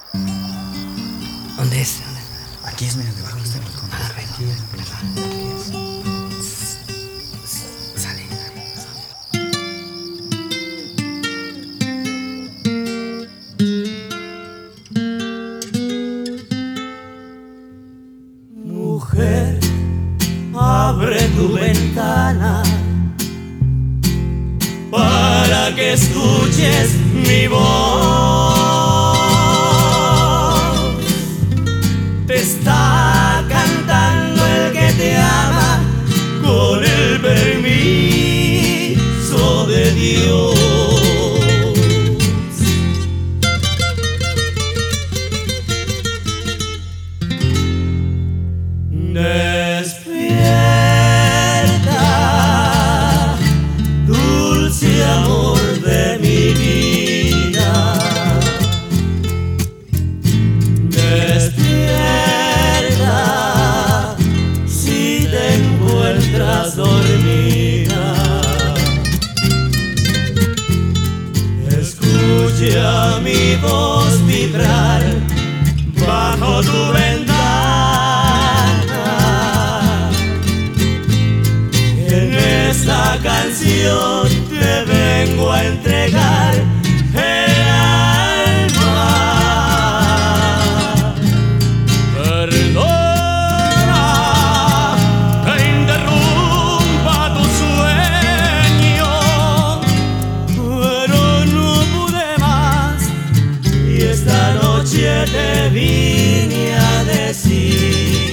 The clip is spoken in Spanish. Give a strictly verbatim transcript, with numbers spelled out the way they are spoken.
¿Dónde es? Aquí es, mira, debajo de este balcón. Ah, ven, Aquí es, aquí es. Sale. Mujer, abre tu ventana para que escuches mi voz. Te está cantando el que te ama con el permiso de Dios. Despierta, dulce amor de mi vida. Despierta, si te encuentras dormida. Escucha mi voz vibrar bajo tu ventana. En esta canción te vengo a entregar el alma. Perdona que interrumpa tu sueño, pero no pude más y esta noche te vine a decir.